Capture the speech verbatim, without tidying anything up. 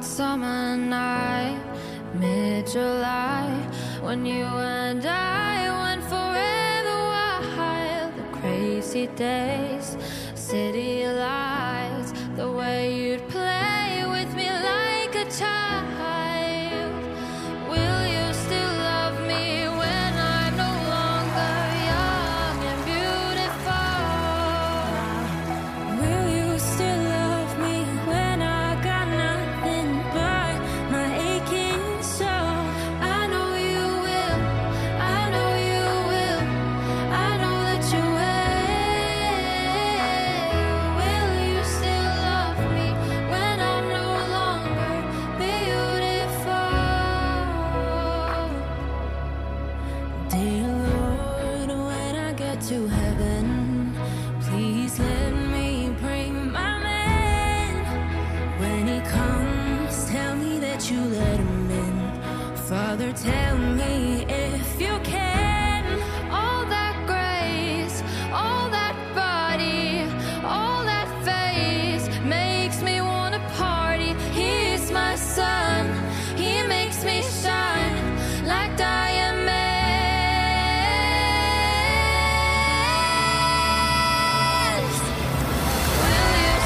summer night, mid-July, when you and I went forever wild. The crazy days, city lights, the way you'd play with me like a child. Will you still love me when I'm no longer young and beautiful? Will you still love me when I got nothing but my aching soul? I know you will, I know you will, I know that you will. Will you still love me when I'm no longer beautiful? Dear Lord, when I get to heaven, please let me bring my man. When he comes, tell me that you let him in. Father, tell me